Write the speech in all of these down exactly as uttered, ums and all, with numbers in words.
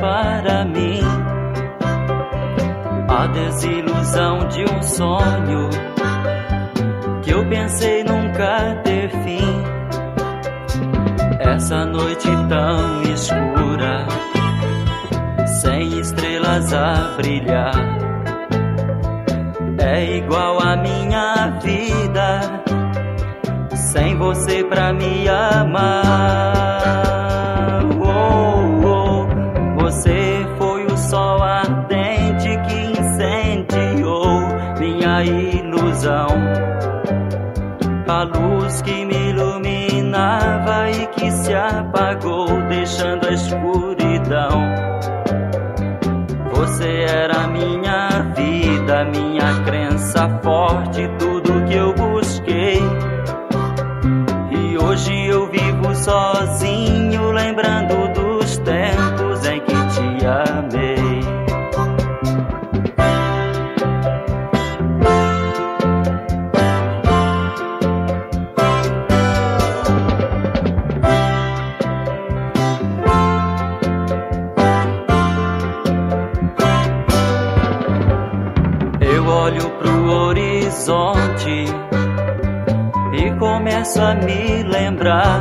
para mim. A desilusão de um sonho que eu pensei nunca ter fim. Essa noite tão escura, sem estrelas a brilhar, é igual a minha vida, sem você pra me amar. Oh, oh, você foi o sol ardente que incendiou minha ilusão, a luz que me iluminava e que se apagou, deixando a escuridão. Você era minha vida, minha crença forte, tudo que eu busquei. E hoje eu vivo sozinho, lembrando dos tempos em que te amei. Eu olho pro horizonte e começo a me lembrar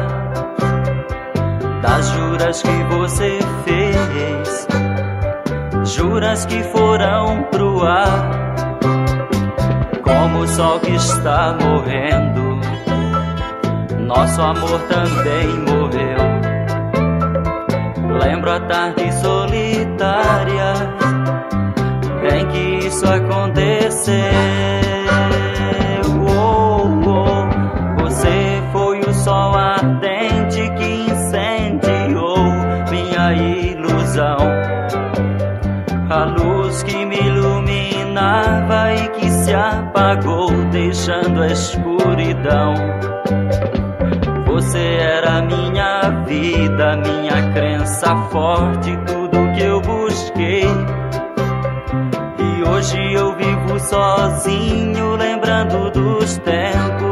das juras que você fez, juras que foram pro ar, como o sol que está morrendo, nosso amor também morreu. Lembro a tarde solitária em que isso aconteceu. Oh, oh, você foi o sol ardente que incendiou minha ilusão, a luz que me iluminava e que se apagou, deixando a escuridão. Você era minha vida, minha crença forte, tudo que eu busquei. E hoje eu vivo sozinho, lembrando dos tempos